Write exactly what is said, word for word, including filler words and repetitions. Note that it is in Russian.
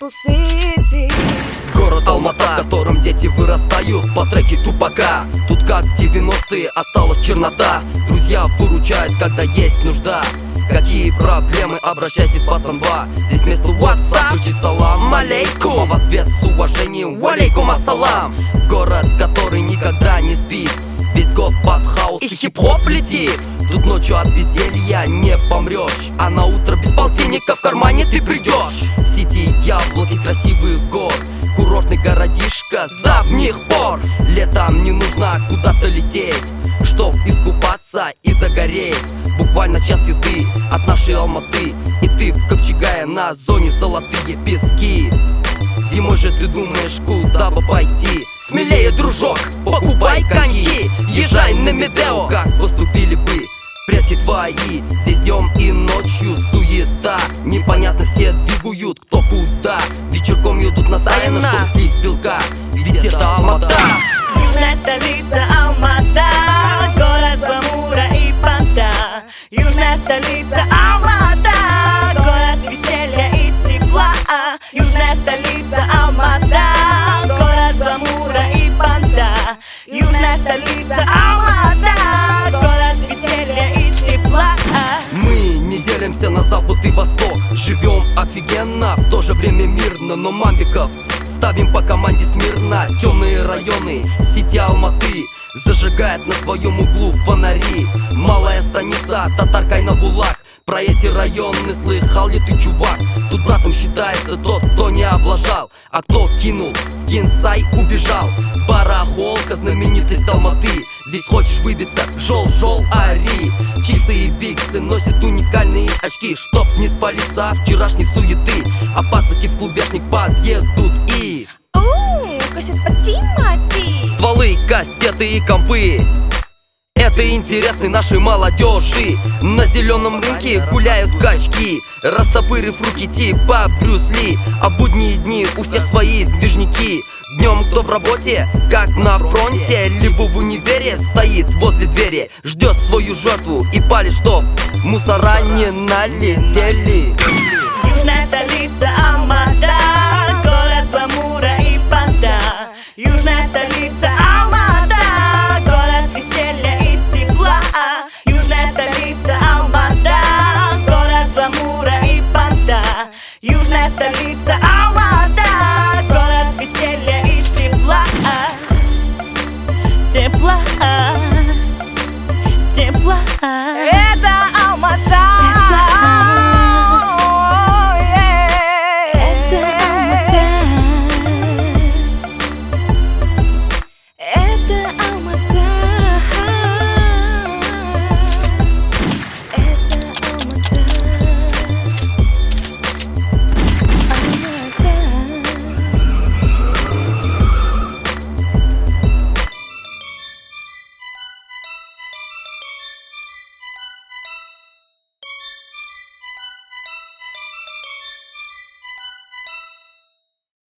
Beautiful city. Город Алмата, в котором дети вырастают по треке Тупака. Тут как девяностые, осталась чернота. Друзья выручают, когда есть нужда. Какие проблемы, обращайся с пацанба. Здесь вместо WhatsApp включи салам алейкум, а в ответ с уважением валейкум ассалам. Город, который никогда не спит, весь год под хаус и хип-хоп летит. Тут ночью от безделья не помрешь, а на утро без полтинника в кармане ты придешь. Сити, яблоки, красивый город, курортный городишко с давних пор. Летом не нужно куда-то лететь, чтоб искупаться и загореть. Буквально час езды от нашей Алматы, и ты в Копчегае на зоне золотые пески. Зимой же ты думаешь, куда бы пойти? Смелее, дружок, покупай коньки, езжай на Медео, как поступили бы предки твои. Здесь днем и ночью суета, непонятно все двигают кто куда. Вечерком едут на Саяна, чтобы слить белка, ведь это Алмата. Южная столица Алмата, город гламура и понта. Южная столица Алмата, город веселья и тепла. Южная столица Алмата, город гламура и понта. Южная столица Алмата, город веселья и тепла. Мы не делимся на запад и восток, живем офигенно, в то же время мирно, но мамбиков ставим по команде смирно. Темные районы сети Алматы зажигает на своем углу фонари. Малая станица Татаркай-на-Булак, про эти районы слыхал ли ты, чувак? Тут братом считается тот, кто не облажал, а кто кинул в Кинсай убежал. Барахолка, знаменитость Алматы. Здесь хочешь выбиться, жол-жол, ари. Чипсы и биксы носят уникальные очки, чтоб не спалиться от вчерашней суеты. А пацаки в клубешник подъедут и Ууу, косят по Тимати. стволы, кастеты и компы. Это интересно нашей молодежи. На зеленом рынке гуляют качки, растопырив руки типа Брюс Ли. А будние дни у всех свои движники. Днем кто в работе, как на фронте, либо в универе стоит возле двери, ждет свою жертву и палит, чтоб мусора не налетели. Южная столица Алмата, город гламура и понта. Южная столица